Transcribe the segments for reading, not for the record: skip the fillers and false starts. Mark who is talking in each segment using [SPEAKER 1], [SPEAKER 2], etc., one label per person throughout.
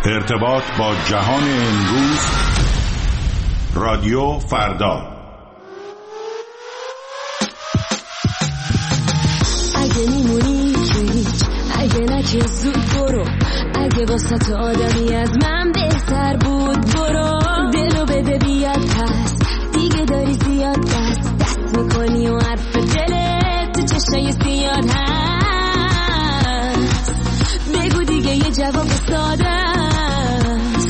[SPEAKER 1] ارتباط با جهان امروز، رادیو فردا.
[SPEAKER 2] اگه میمونی که هیچ، اگه نه که زود برو، اگه واسه تو آدمی از من بهتر بود برو. دلو بده بیاد پس، دیگه داری زیاد دست میکنی و حرف دلت تو چشای سیاد هست. بگو دیگه یه جواب ساده است.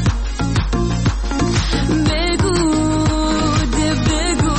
[SPEAKER 2] بگو ده بگو.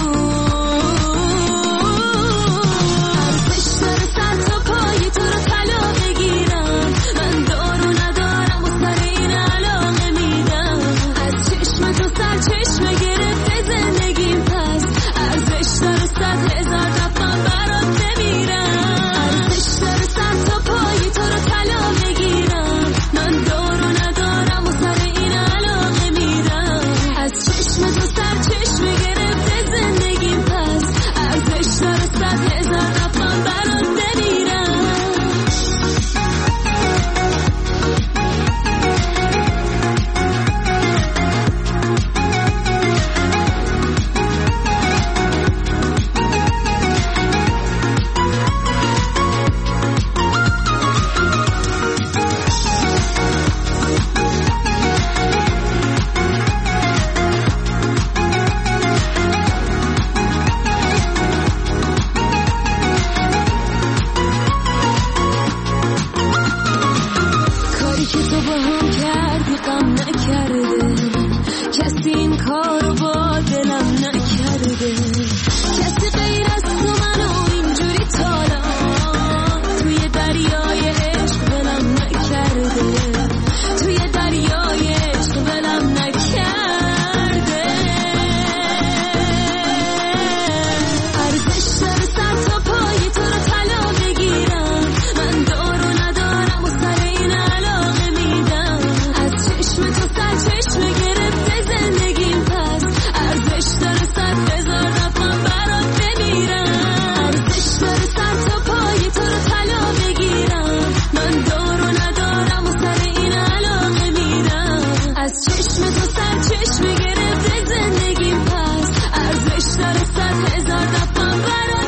[SPEAKER 2] ارزش داره سر تا پای تو رو طلا بگیرم. من دارو ندارم و سر این علاقه میدم. از چشم تو سر چشم گرفته زندگیم، پس ارزش داره 100,000 دفعه برات بمیرم. ارزش داره سر تا پای تو رو طلا بگیرم. من دارو ندارم و سر این علاقه میدم. از چشم تو سر چشم گرفته زندگیم، پس ارزش داره 100,000 دفعه برات بمیرم. کاری که تو با هم کردی غم نکرده، کسی این کارو با دلم نکرده. کسی غیر از تو منو اینجوری تالا توی دریای عشق ولم نکرده. توی دریای عشق ولم نکرده. ارزش داره سر تا پای تو رو طلا بگیرم. من دارو ندارم و سر این علاقه میدم. از چشم تو سر چشم گرفته زندگیم، پس ارزش داره 100,000 دفعه برات بمیرم. ارزش داره سر تا پای تو رو طلا بگیرم. من دارو ندارم و سر این علاقه میدم. از چشم تو سر چشم گرفته زندگیم، پس ارزش داره 100,000 دفعه برات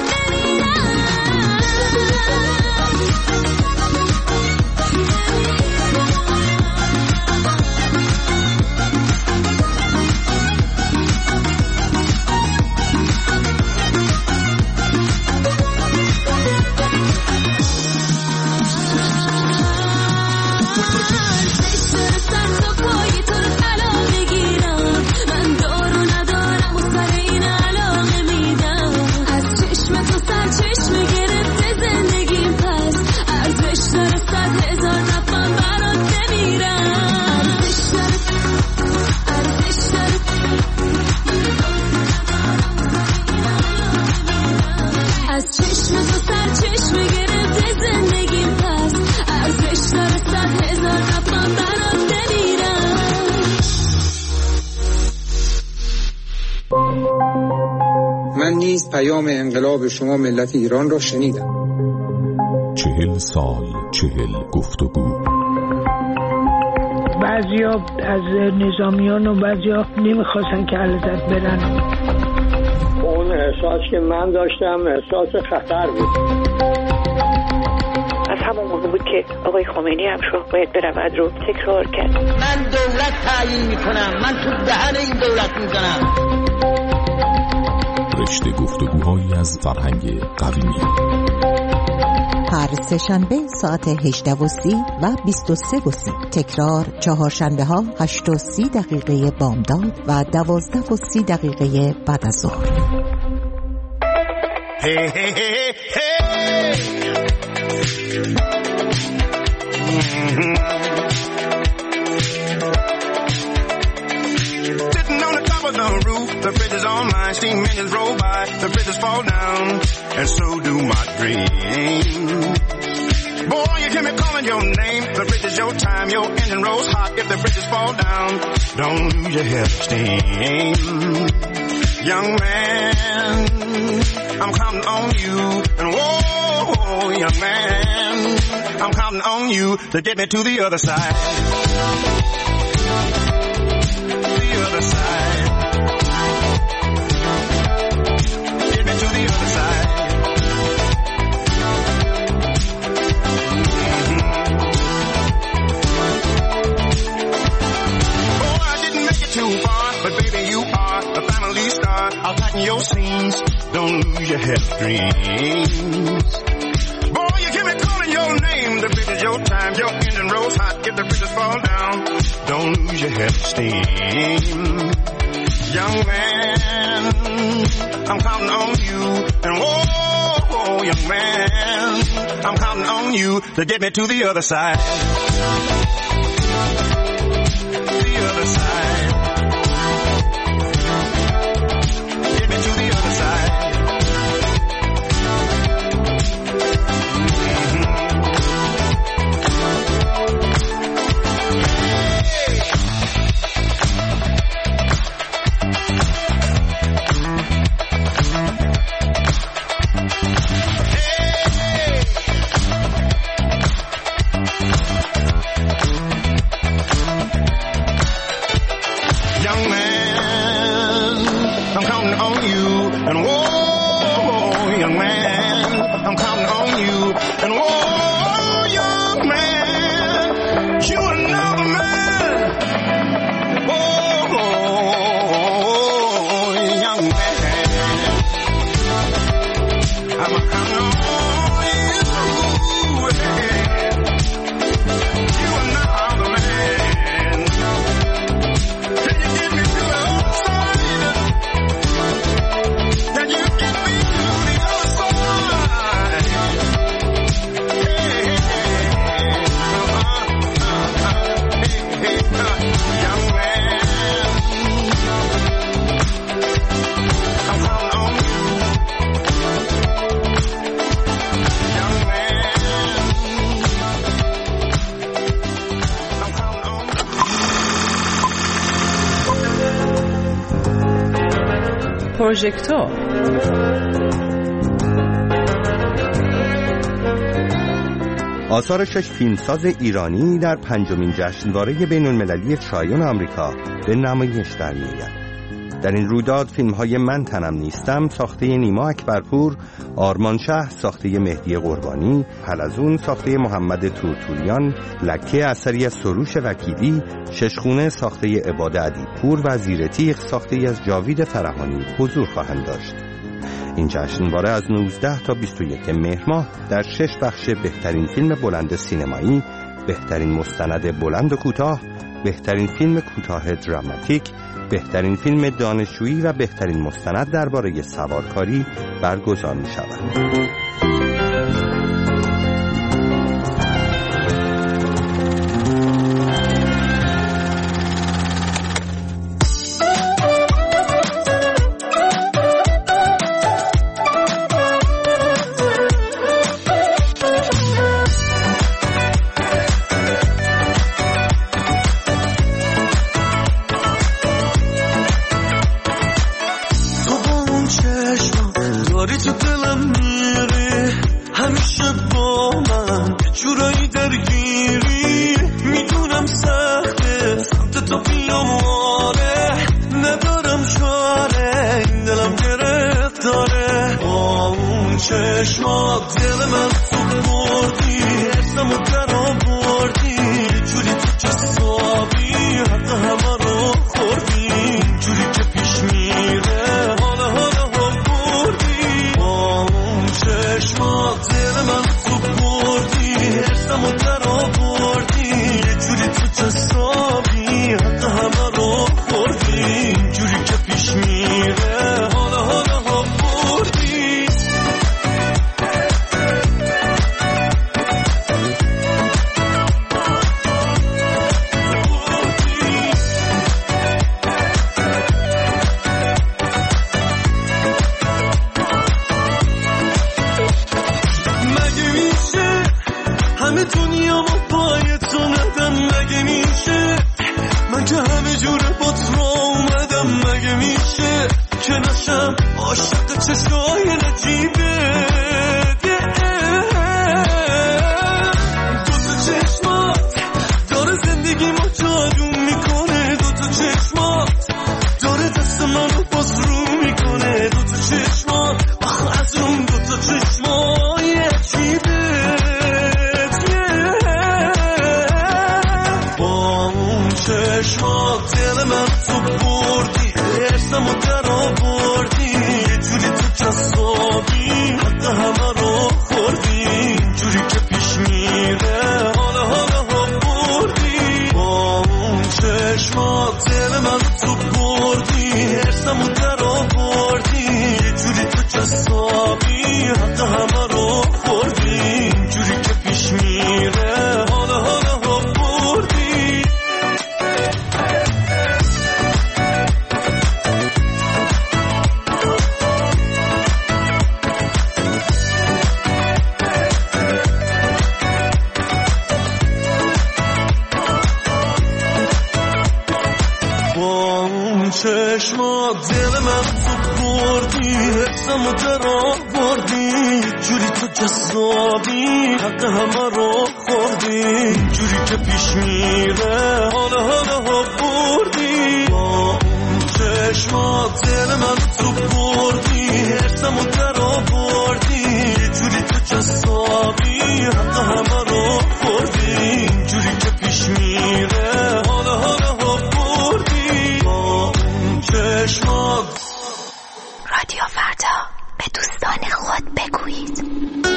[SPEAKER 3] من نیز پیام انقلاب شما ملت ایران را شنیدم.
[SPEAKER 1] 40 سال 40 گفتگو.
[SPEAKER 4] بعضیا از نظامیان و بعضیا نمیخواستن که علیزاده برن.
[SPEAKER 5] اون احساس که من داشتم احساس خطر بود.
[SPEAKER 6] از همون موقع بود که آقای خمینی هم شو باید برود رو تکرار کرد.
[SPEAKER 7] من دولت تعیین میکنم، من تو دهن این دولت میزنم.
[SPEAKER 1] رشته گفتگوهایی از فرهنگ قومی.
[SPEAKER 8] هر سه‌شنبه ساعت 18:30 و 23:30. تکرار چهارشنبه ها 8:30 بامداد و 12:30 بعد از ظهر.
[SPEAKER 9] Hey, hey, hey, hey. Sitting on the top of the roof, the bridge is on mine, steam engines roll by, the bridges fall down, and so do my dreams. Boy, you hear me calling your name, the bridge is your time, your engine rolls hot, if the bridges fall down, don't lose your head of steam. Young man, I'm counting on you, and whoa, whoa, young man, I'm counting on you to get me to the other side. The other side. Get me to the other side. Oh, I didn't make it too far, but baby, you are a family star. I'll tighten your seams. Don't lose your head of dreams. Boy, you keep me calling your name. The bridge is your time. Your engine rolls hot. If the bridges fall down, don't lose your head of steam. Young man, I'm counting on you. And whoa, young man, I'm counting on you to get me to the other side. The other side. Get me to the other side.
[SPEAKER 10] پروژکتور
[SPEAKER 11] آثار 6 فیلمساز ایرانی در 5مین جشنواره بین‌المللی چایون آمریکا به نمایش در می‌آید. در این رویداد فیلم‌های من تنم نیستم ساخته نیما اکبرپور، آرمان شاه ساخته مهدی قربانی، حلزون ساخته محمد تورتوریان، لکه اثری از سروش وکیلی، ششخونه ساخته عباد ادیبپور و زیر تیغ ساخته از جاوید فرهانی حضور خواهند داشت. این جشنواره از 19 تا 21 مهر ماه در 6 بخش بهترین فیلم بلند سینمایی، بهترین مستند بلند و کوتاه، بهترین فیلم کوتاه دراماتیک، بهترین فیلم دانشجویی و بهترین مستند درباره سوارکاری برگزار می شود.
[SPEAKER 12] داری تو دلم میری
[SPEAKER 10] چشمات دل من تو بردی ارسمو در آوردی یه جوری تو جذابی حق همه رو خوردی جوری که پیش میره حالا بردی با اون چشمات دل من تو بردی ارسمو در آوردی یه جوری تو جذابی حق همه رو خوردی جوری که پیش میره حالا بردی با اون چشمات دل من تو بردی حسمو در آوردی جوری تو جذابی حق همه رو خوردی جوری که پیش میره حالا بردی با اون چشمات دل من تو بردی حسمو در آوردی جوری تو جذابی حق همه رو خوردی جوری که پیش میره حالا بردی با اون چشمات.
[SPEAKER 12] رادیو فردا، به دوستان خود بگویید.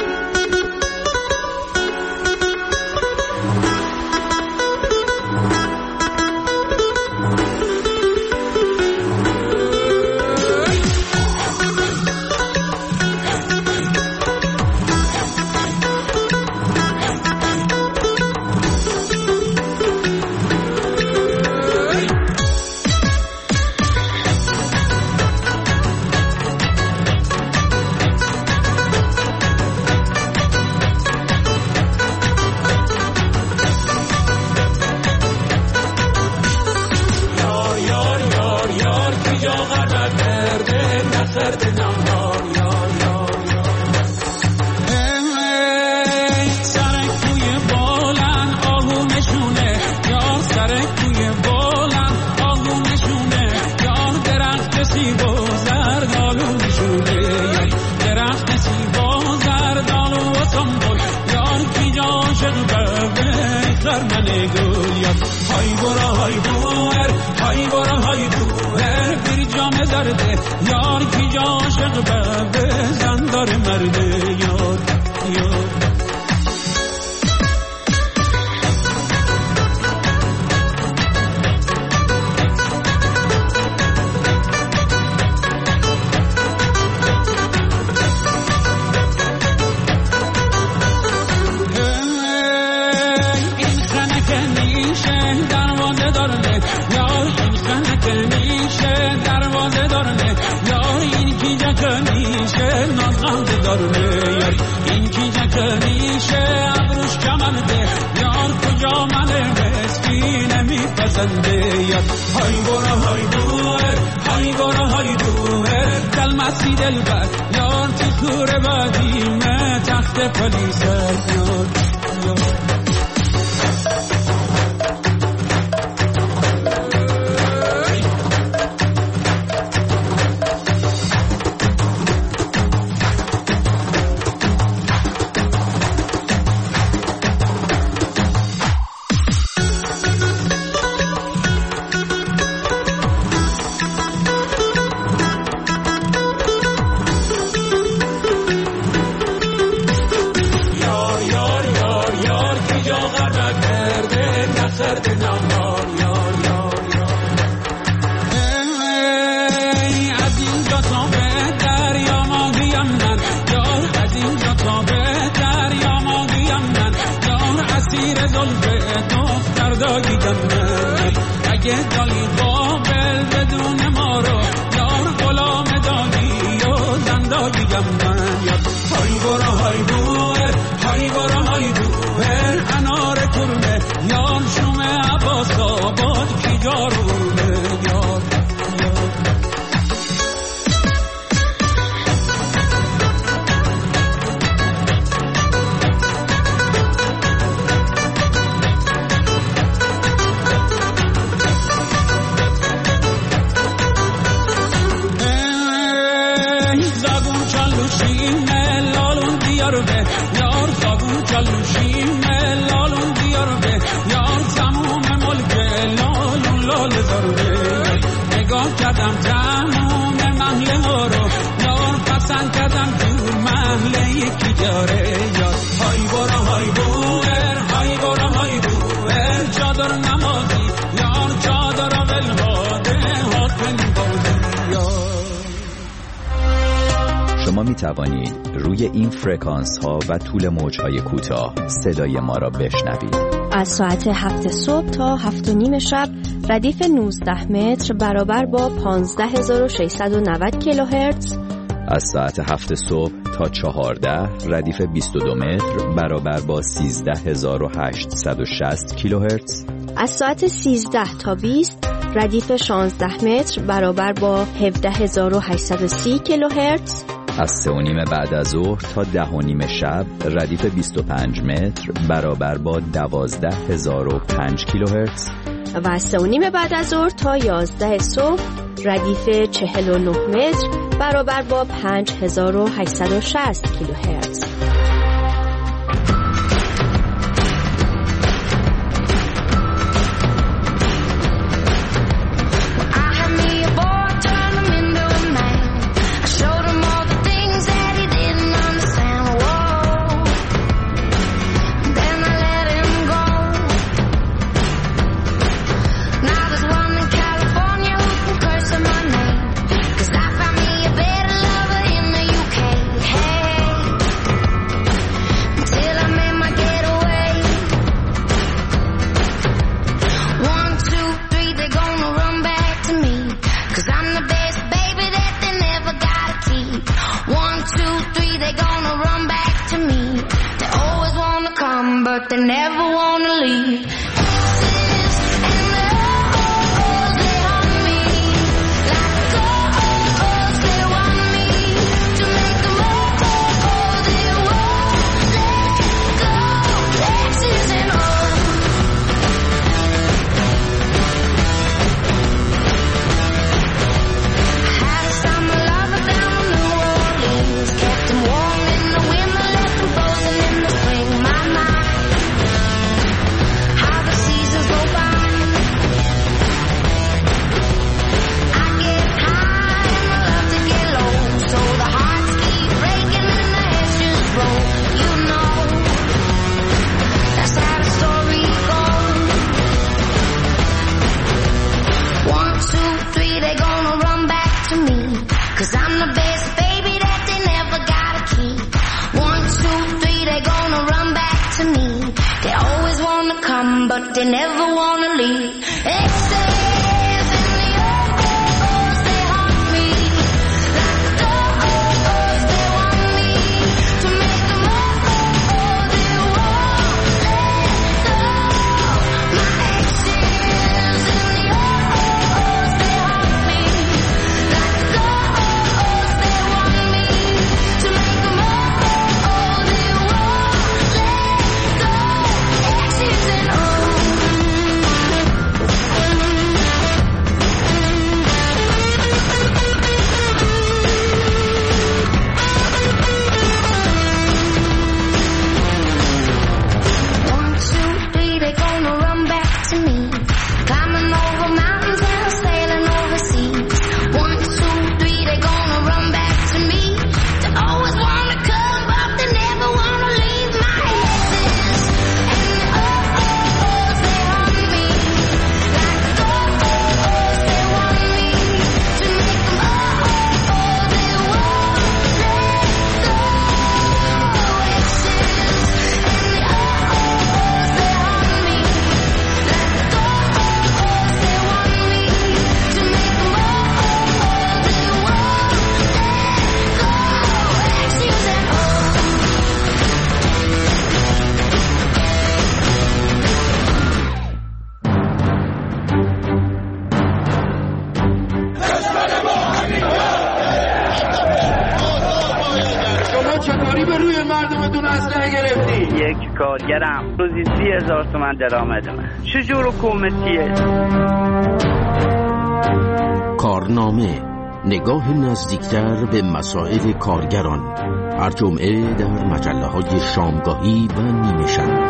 [SPEAKER 13] یار کی عاشق به زندار مرده یار این خنک نیشه دروازه داره یار این خنک نیشه دروازه داره یار این کی جکنیشه نازغنده داره یار این کی جکنیشه ابروش کمنده یار کجا منه مسکی نمیپسنده یار های برا های دوه دل مسی دل بر یار تو خور بدیمه تخت پلیسه یار اگه دالی قابل بدون ما رو یار غلام دالی و زندگیم من یاد های برا دوه انار کرمه یار شومه عباس آباد کی جارونه یاد یار زاگو چلوشیم لالون دیار به یار تموم ملک لالون کردم تمام محله ها رو یار پسند کردم دور محله یکی جاره یار های برا های بوئر های برا های بوئر چادر نمازی یار چادر ولهاده هاتن بودی یار.
[SPEAKER 14] شما می توانید روی این فرکانس ها و طول موج های کوتاه صدای ما را بشنوید.
[SPEAKER 15] از ساعت 7 صبح تا 7 و نیم شب ردیف 19 متر برابر با 15690 کیلوهرتز.
[SPEAKER 14] از ساعت 7 صبح تا 14 ردیف 22 متر برابر با 13860 کیلوهرتز.
[SPEAKER 15] از ساعت 13 تا 20 ردیف 16 متر برابر با 17830 کیلوهرتز.
[SPEAKER 14] از 3 و نیم بعد از ظهر تا 10 و نیم شب ردیف 25 متر برابر با 12005 کیلوهرتز.
[SPEAKER 15] و از 3 و نیم بعد از ظهر تا 11 صبح ردیف 49 متر برابر با 5860 کیلوهرتز.
[SPEAKER 2] They never wanna leave. But they never wanna leave. Exes in the O's, they haunt me. Like doors, they want me to make them all. They won't let go. My exes in the O's, they haunt me. Like doors, they want me to make them all. They won't let go. Exes in O's.
[SPEAKER 16] یک کارگرم روزی 30,000 تومان درآمدمه. چجور حکومتیه؟
[SPEAKER 17] کارنامه، نگاه نزدیکتر به مسائل کارگران، هر جمعه در مجله‌های شامگاهی و نیمه شب.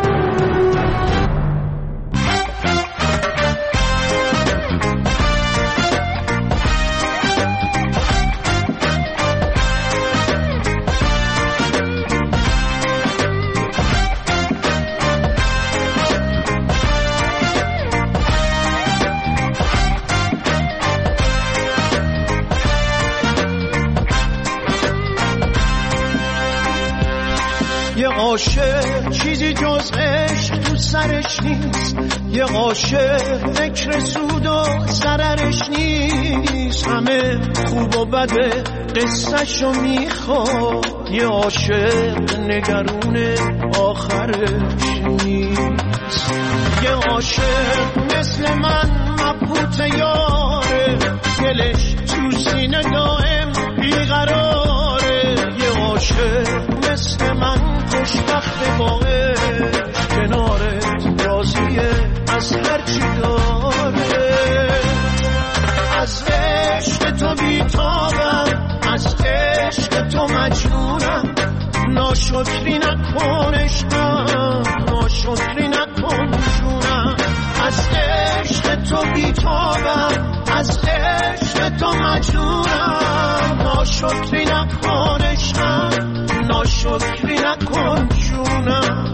[SPEAKER 10] عاشق چیزی جز عشق تو سرش نیست، یه عاشق فکر سود و ضررش نیست، همه خوب و بده قصه‌شو میخواد، یه عاشق نگرون آخرش نیست. یه عاشق مثل من مبهوت یاره، دلش تو سینه دائم بیقراره، یه عاشق مثل من خوشبخت با عشق، کنارت راضیه از هرچی داره. از عشق تو بیتابم، از عشق تو مجنونم، ناشکری نکن عشقم، ناشکری نکن جونم. از عشق تو بیتابم، از عشق تو مجنونم، ناشکری نکن عشقم، ناشکری نکن جونم.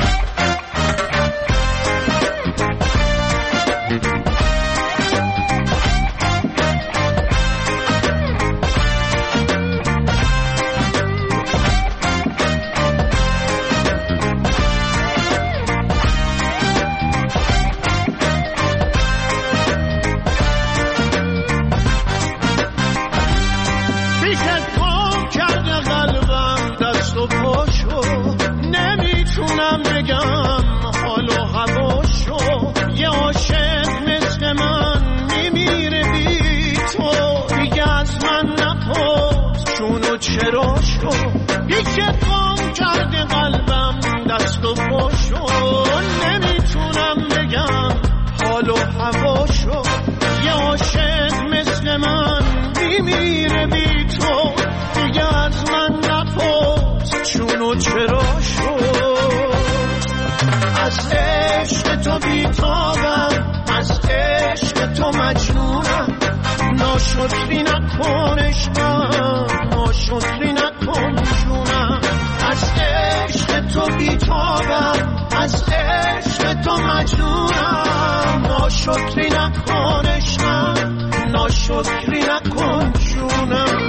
[SPEAKER 10] چرا شو یک اتفاق کرده قلبم دست و پا شو، نمیتونم بگم حال و هوا شو، یه عاشق مثل من میمیره بی تو، دیگه از من نپرس چون و چرا شو. از عشق تو بیتابم، از عشق تو مجنونم، ناشکری نکن عشقم، ناشکری نکن جونم. از عشق تو بیتابم، از عشق تو مجنونم، ناشکری نکن عشقم، ناشکری نکن جونم.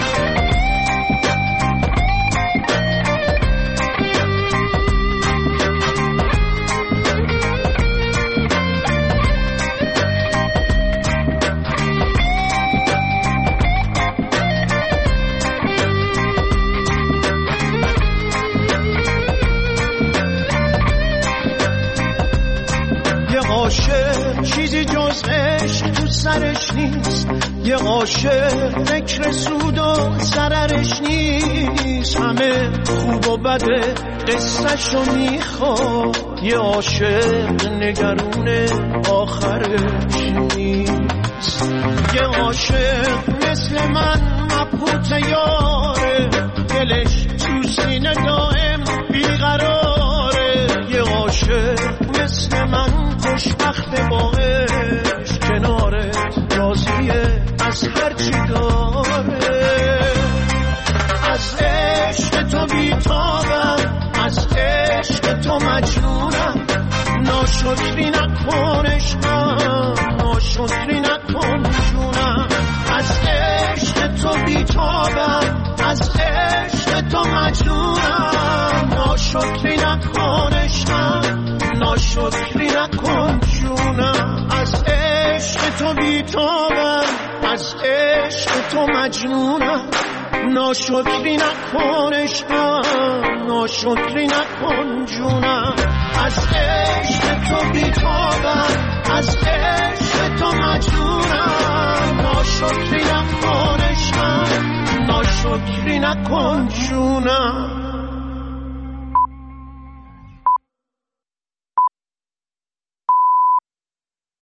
[SPEAKER 10] چیزی جز عشق تو سرش نیست، یه عاشق فکر سود و ضررش نیست، همه خوب و بده قصه‌شو میخواد، یه عاشق نگرون آخرش نیست. یه عاشق مثل من مبهوت یاره، دلش تو سینه دائم بیقراره، یه عاشق مثل من خوشبخت با عشق، کنارت راضیه از هرچی داره. از عشق تو بیتابم، از عشق تو مجنونم، ناشکری نکن عشقم، ناشکری نکن جونم. از عشق تو بیتابم، از عشق تو مجنونم، ناشکری نکن عشقم، ناشکری نکن جونم. از عشق تو بیتابم، از عشق تو مجنونم، ناشکری نکن عشقم، ناشکری نکن جونم. از عشق تو بیتابم، از عشق تو مجنونم، ناشکری نکن عشقم، ناشکری نکن جونم.